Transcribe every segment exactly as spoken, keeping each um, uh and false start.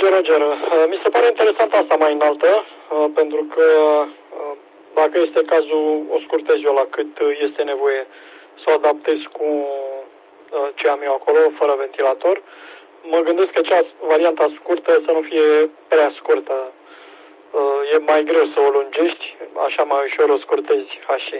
Roger, Roger. Mi se pare interesant asta mai înaltă, pentru că dacă este cazul, o scurtez eu la cât este nevoie să o adaptez cu ce am eu acolo, fără ventilator. Mă gândesc că cea varianta scurtă să nu fie prea scurtă. E mai greu să o lungești, așa mai ușor o scurtezi așa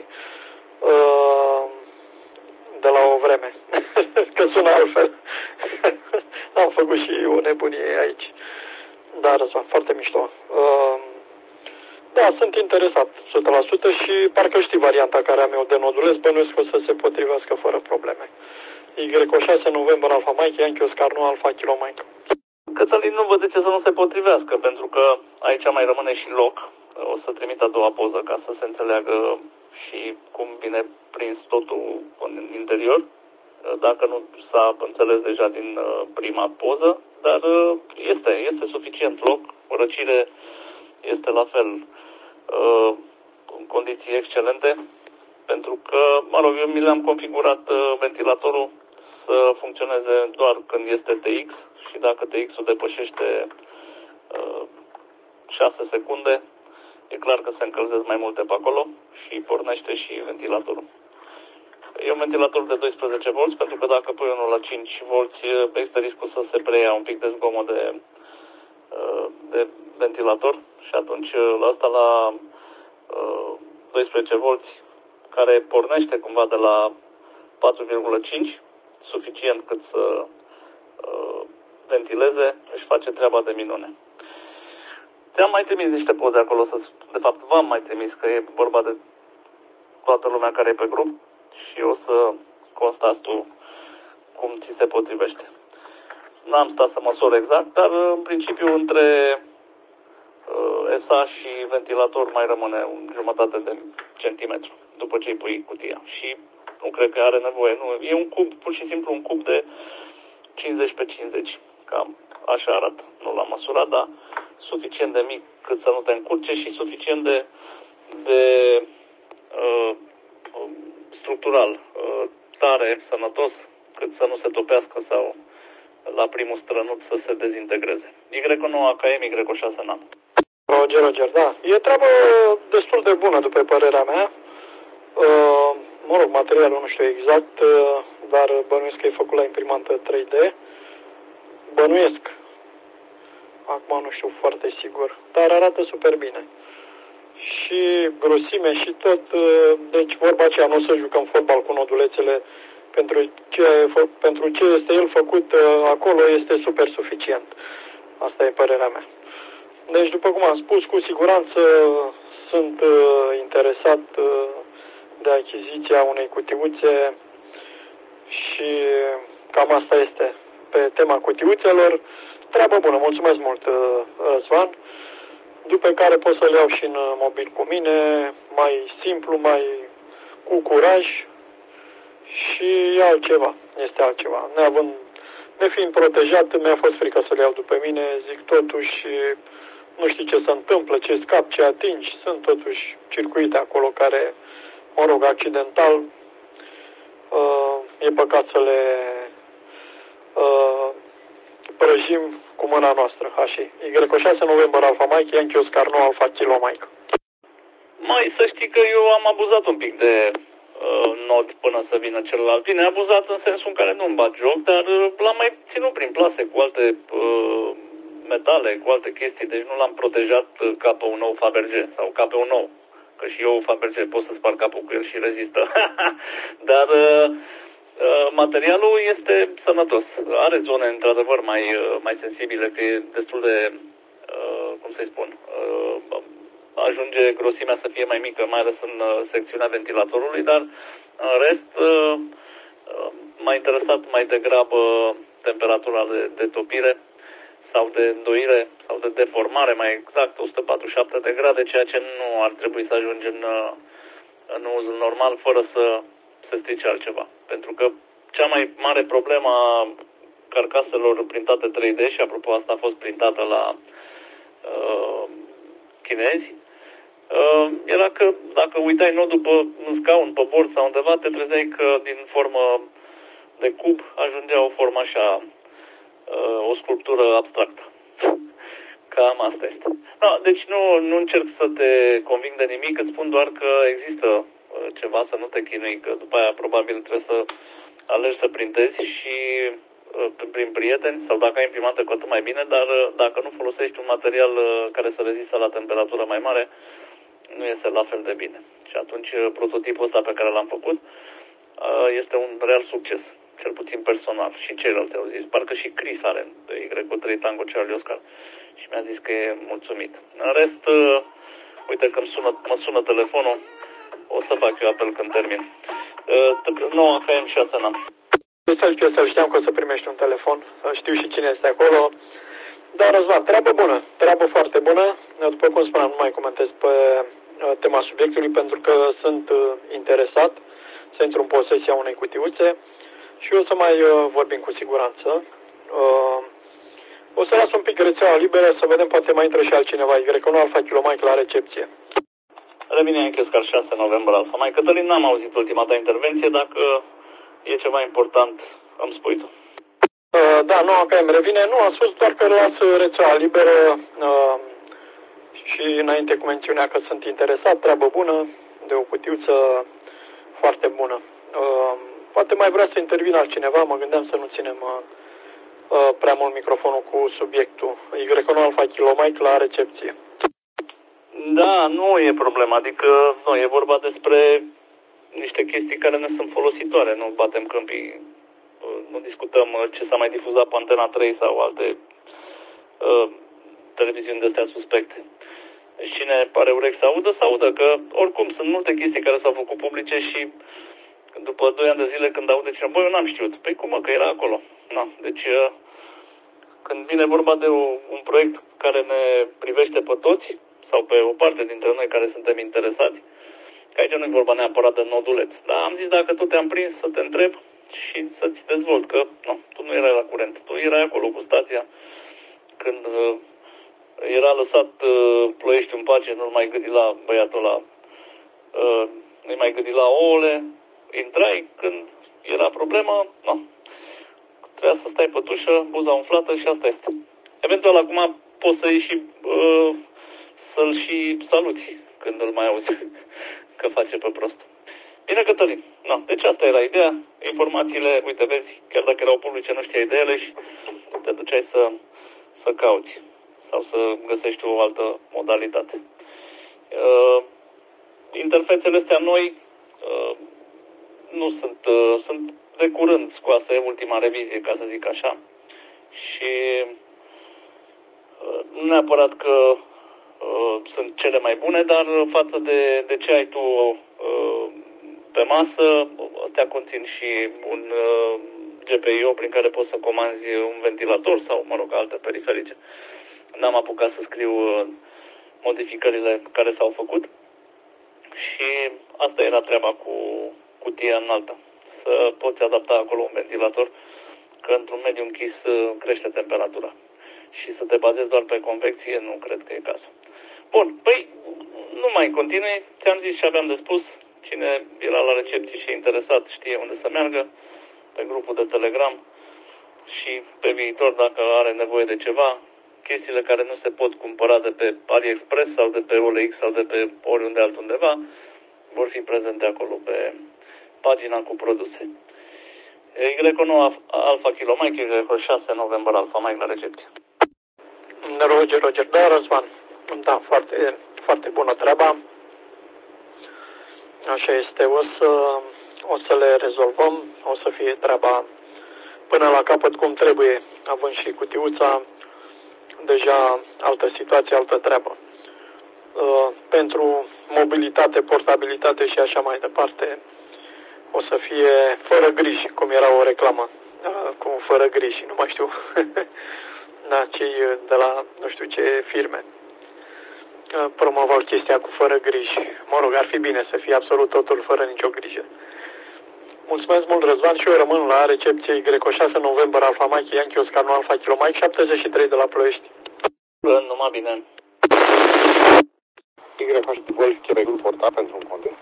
de la o vreme. Că sună altfel. Am făcut și o nebunie aici. Dar Răzvan, foarte mișto. Da, sunt interesat o sută la sută și parcă știi varianta care am eu de nodulez, bănuiesc că o să se potrivească fără probleme. Y șase November Alpha Mike, Yankee Oscar nu Alpha Kilo Mike. Cătălin, nu văd de ce să nu se potrivească, pentru că aici mai rămâne și loc. O să trimit a doua poză ca să se înțeleagă și cum vine prins totul în interior, dacă nu s-a înțeles deja din prima poză, dar este, este suficient loc, o răcire este la fel în condiții excelente, pentru că, mă rog, eu mi le-am configurat ventilatorul să funcționeze doar când este T X și dacă T X-ul depășește șase secunde, e clar că se încălzesc mai multe pe acolo și pornește și ventilatorul. E un ventilator de doisprezece volți, pentru că dacă pui unul la cinci volți, există riscul să se preia un pic de zgomot de, de ventilator și atunci la asta la doisprezece volți, care pornește cumva de la patru virgulă cinci, suficient cât să ventileze, își face treaba de minune. Ți-am mai trimis niște poze acolo, să, de fapt v-am mai trimis, că e vorba de toată lumea care e pe grup și o să constați tu cum ți se potrivește. N-am stat să măsor exact, dar în principiu între uh, S A și ventilator mai rămâne un jumătate de centimetru după ce îi pui cutia. Și nu cred că are nevoie. Nu, e un cub, pur și simplu un cub de cincizeci pe cincizeci. Cam așa arată. Nu l-am măsurat, dar suficient de mic cât să nu te încurce și suficient de, de uh, structural, uh, tare, sănătos, cât să nu se topească sau la primul strănut să se dezintegreze. Y nouă A K M, Y șase N A M. Roger, Roger, da. E treabă destul de bună, după părerea mea. Uh, mă rog, materialul nu știu exact, uh, dar bănuiesc că e făcut la imprimantă trei D. Bănuiesc. Acum nu știu foarte sigur, dar arată super bine. Și grosime și tot, deci vorba aceea, nu o să jucăm fotbal cu nodulețele, pentru ce, pentru ce este el făcut acolo este super suficient. Asta e părerea mea. Deci, după cum am spus, cu siguranță sunt interesat de achiziția unei cutiuțe și cam asta este pe tema cutiuțelor. Treabă bună, mulțumesc mult, Răzvan. După care pot să le iau și în mobil cu mine, mai simplu, mai cu curaj și altceva, este altceva. Neavând, nefiind protejat, mi-a fost frică să le iau după mine, zic totuși, nu știi ce se întâmplă, ce scap, ce atingi, sunt totuși circuite acolo care, mă rog, accidental, e păcat să le prăjim cu mâna noastră, așa. Y șase November Alpha Mike, Yankee Oscar nouă Alpha Kilo Mike. Mai să știi că eu am abuzat un pic de uh, nod până să vină celălalt. Bine, abuzat în sensul în care nu-mi bat joc, dar uh, l-am mai ținut prin plase cu alte uh, metale, cu alte chestii, deci nu l-am protejat uh, ca pe un nou Fabergé sau ca pe un nou. Că și eu Fabergé pot să spar capul cu el și rezistă. dar... Uh, materialul este sănătos. Are zone, într-adevăr, mai, mai sensibile, că e destul de, cum să-i spun, ajunge grosimea să fie mai mică, mai ales în secțiunea ventilatorului, dar, în rest, m-a interesat mai degrabă temperatura de, de topire sau de îndoire sau de deformare, mai exact, o sută patruzeci și șapte de grade, ceea ce nu ar trebui să ajungi în, în uzul normal, fără să se strice altceva. Pentru că cea mai mare problemă a carcaselor printate trei D, și apropo asta a fost printată la uh, chinezi, uh, era că dacă uitai nodul pe un scaun, pe bord sau undeva, te trezeai că din formă de cub ajungea o formă așa, uh, o sculptură abstractă. cam asta este. No, deci nu, nu încerc să te conving de nimic, îți spun doar că există uh, ceva, să nu te chinui, că după aia probabil trebuie să alegi să printezi și uh, prin prieteni sau dacă ai imprimantă cu atât mai bine, dar uh, dacă nu folosești un material uh, care să rezistă la temperatură mai mare, nu este la fel de bine. Și atunci uh, prototipul ăsta pe care l-am făcut uh, este un real succes, cel puțin personal. Și ceilalți au zis, parcă și Chris are de Y trei Tango Charlie Oscar. Și mi-a zis că e mulțumit. În rest, uh, uite că îmi sună, mă sună telefonul, o să fac eu apel când termin. Uh, nouă H M șase N. Să eu să știam că o să primești un telefon, știu și cine este acolo. Dar, Răzvan, treabă bună, treabă foarte bună. După cum spuneam, nu mai comentez pe tema subiectului pentru că sunt interesat să intru în posesia unei cutiuțe și o să mai vorbim cu siguranță. O să las un pic rețeaua liberă să vedem, poate mai intră și altcineva. Y unu Alfa Kilo Mike la recepție. Revine Yankee Oscar șase November Alfa Mike. Cătălin, n-am auzit ultima ta intervenție. Dacă e ceva important, îmi spui tu. Uh, da, nu, că îmi revine. Nu, am spus doar că las rețeaua liberă uh, și înainte cu mențiunea că sunt interesat, treabă bună, de o cutiuță foarte bună. Uh, poate mai vrea să intervină altcineva, mă gândeam să nu ținem uh, uh, prea mult microfonul cu subiectul. Y unu Alfa Kilo Mike la recepție. Da, nu e problema, adică nu, e vorba despre niște chestii care ne sunt folositoare, nu batem câmpii, nu discutăm ce s-a mai difuzat pe Antena trei sau alte uh, televiziuni de astea suspecte. Cine pare urechi să audă, să audă, că oricum sunt multe chestii care s-au făcut publice și după doi ani de zile când aude cineva, băi, eu n-am știut, păi cum mă, că era acolo. Na, deci uh, când vine vorba de o, un proiect care ne privește pe toți, sau pe o parte dintre noi care suntem interesați, că aici nu e vorba neapărat de noduleț. Dar am zis, dacă tu te-am prins, să te întreb și să-ți dezvolt, că nu, tu nu erai la curent. Tu erai acolo cu stația când uh, era lăsat uh, Ploiești în pace, nu mai gândi la băiatul ăla, uh, nu mai gândi la ouăle, intrai când era problemă, nu. Trebuia să stai pe tușă, buza umflată și asta este. Eventual acum poți să ieși și uh, să-l și saluți când îl mai auzi că face pe prost. Bine, Cătălin. No, deci asta era ideea. Informațiile, uite, vezi, chiar dacă erau publice, nu știai de ele și te duceai să, să cauți sau să găsești o altă modalitate. Uh, interfețele astea noi uh, nu sunt, uh, sunt de curând scoase, ultima revizie, ca să zic așa. Și uh, nu neapărat că Uh, sunt cele mai bune, dar față de, de ce ai tu uh, pe masă, astea conțin și un uh, G P I O prin care poți să comanzi un ventilator sau, mă rog, alte periferice. N-am apucat să scriu uh, modificările care s-au făcut și asta era treaba cu cutia înaltă. Să poți adapta acolo un ventilator, că într-un mediu închis uh, crește temperatura. Și să te bazezi doar pe convecție, nu cred că e cazul. Bun, păi nu mai continui, ți-am zis și aveam de spus, cine era la recepție și e interesat știe unde să meargă, pe grupul de Telegram și pe viitor dacă are nevoie de ceva, chestiile care nu se pot cumpăra de pe AliExpress sau de pe O L X sau de pe oriunde altundeva, vor fi prezente acolo pe pagina cu produse. Y unu Alfa Kilo Mike, Y șase November Alfa Mike la recepție. Roger, Roger, da, Răzvan. Da, foarte, foarte bună treaba. Așa este, o să, o să le rezolvăm, o să fie treaba până la capăt cum trebuie, având și cutiuța, deja altă situație, altă treabă. Uh, pentru mobilitate, portabilitate și așa mai departe, o să fie fără griji, cum era o reclamă, uh, cu fără griji, nu mai știu, da, cei de la nu știu ce firme promovau chestia cu fără griji. Mă rog, ar fi bine să fie absolut totul fără nicio grijă. Mulțumesc mult, Răzvan, și eu rămân la recepție Y șase November Alfa Mike, Yankee Oscar unu Alfa Kilo Mike, șaptezeci și trei de la Ploiești. Numai bine. Y șapte Golf Quebec portat pentru un container.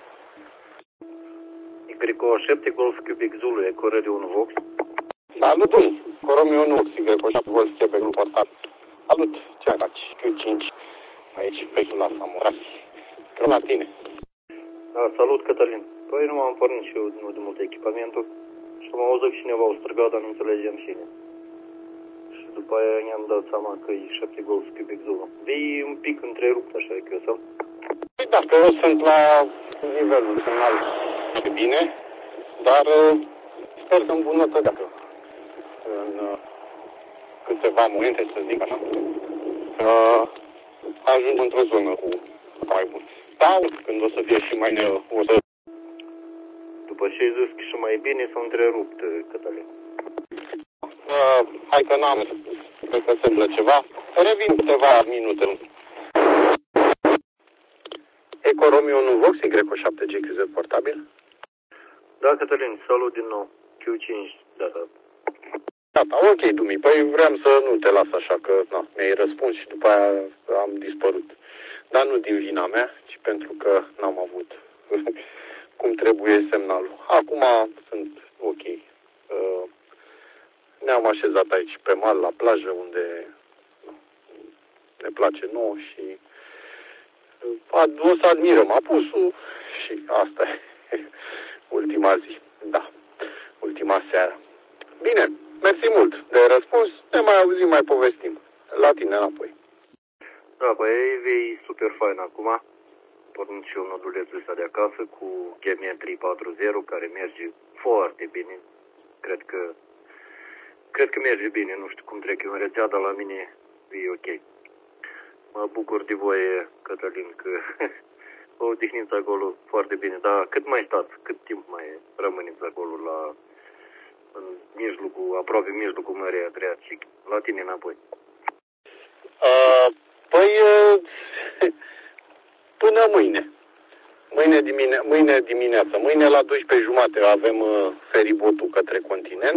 Y șapte Golf Quebec Zulu, Eco Radio unu Vox. Salut, Romeo unu, Y șapte Golf Quebec portat. Salut, Ce faci? Q cinci. Aici, pe la Samoras. Că la tine. Da, salut, Cătălin. Păi nu am pornit și eu nu de mult echipamentul. Și am auzit că cineva au străgat, dar nu înțelegem cine. Și după aia ne-am dat seama că e șapte Golf Quebec Zulu. Vei un pic întrerupt, așa că eu sau? Păi da, că eu sunt la nivelul semnal de bine, dar sper să îmbunătățească în câteva momente, să zic așa, că ajung într-o zonă cu mai bun. Sau când o să fie și mai ne... o să... După ce ai zis că și mai bine s-a întrerupt, Cătălin. Uh, hai că n-am, cred că se întâmplă ceva. Revin câteva minute. Eco Romeo unu Vox, Y șapte G Q Z portabil. Da, Cătălin, salut din nou. Q cinci, da, da. Gata, ok, Dumi. Păi vreau să nu te las așa, că na, mi-ai răspuns și după aia am dispărut. Dar nu din vina mea, ci pentru că n-am avut cum trebuie semnalul. Acum sunt ok. Uh, ne-am așezat aici pe mal, la plajă, unde ne place nouă și o să admirăm apusul și asta e ultima zi. Da, ultima seară. Bine, mersi mult de răspuns. Ne mai auzim, mai povestim. La tine înapoi. Da, băi, vei super fain acum. Pornit și eu nodulețul ăsta de acasă cu G M E trei patru zero, care merge foarte bine. Cred că cred că merge bine, nu știu cum trec eu în rețea, dar la mine e ok. Mă bucur de voi, Cătălin, că vă odihniți acolo foarte bine. Dar cât mai stați, cât timp mai rămâneți acolo la în mijlocul, aproape mijlocul Mării Adriatice, la tine înapoi? Uh, păi, uh, până mâine. Mâine, dimine, mâine dimineață. Mâine la douăsprezece jumate avem uh, feribotul către continent.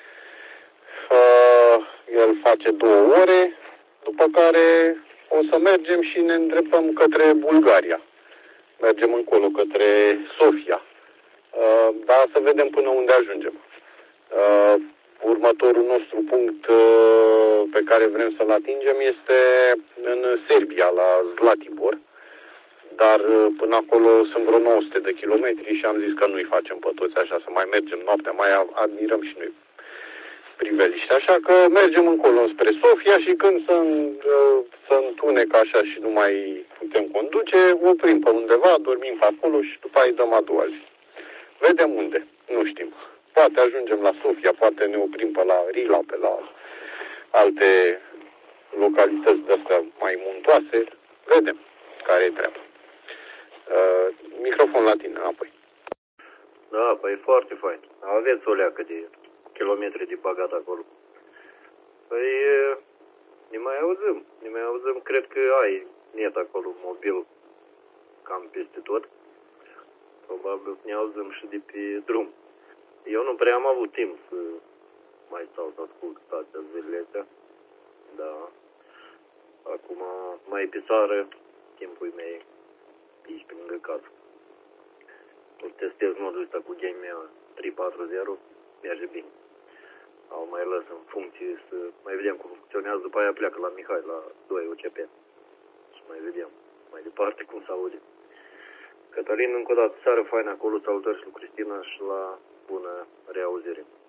Uh, el face două ore, după care o să mergem și ne îndreptăm către Bulgaria. Mergem încolo, către Sofia. Uh, dar să vedem până unde ajungem. Uh, următorul nostru punct uh, pe care vrem să-l atingem este în Serbia, la Zlatibor. Dar uh, până acolo sunt vreo nouă sute de kilometri și am zis că nu-i facem pe toți așa, să mai mergem noaptea, mai admirăm și noi priveliște. Așa că mergem încolo spre Sofia și când să, uh, să întunecă așa și nu mai putem conduce, oprim pe undeva, dormim pe acolo și după aia îi dăm a doua zi. Vedem unde, nu știm. Poate ajungem la Sofia, poate ne oprim pe la Rila, pe la alte localități de-astea mai muntoase. Vedem care e treaba. Uh, microfon la tine, înapoi. Da, păi foarte fain. Aveți o leacă de kilometri de bagat acolo. Păi ne mai auzim, ne mai auzim. Cred că ai net acolo mobil cam peste tot. Probabil ne auzim și de pe drum. Eu nu prea am avut timp să mai stau să ascult toate zilele astea. Da. Acum, mai pe țară, timpul meu aici pe lângă casă. O să testez modul ăsta cu G M E trei patru zero, merge bine. Au mai lăs în funcție să mai vedem cum funcționează, după aia pleacă la Mihai, la doi O C P. Și mai vedem mai departe cum se aude. Cătălin, încă o dată, seară faină acolo, salutări și lui Cristina și la bună reauzire.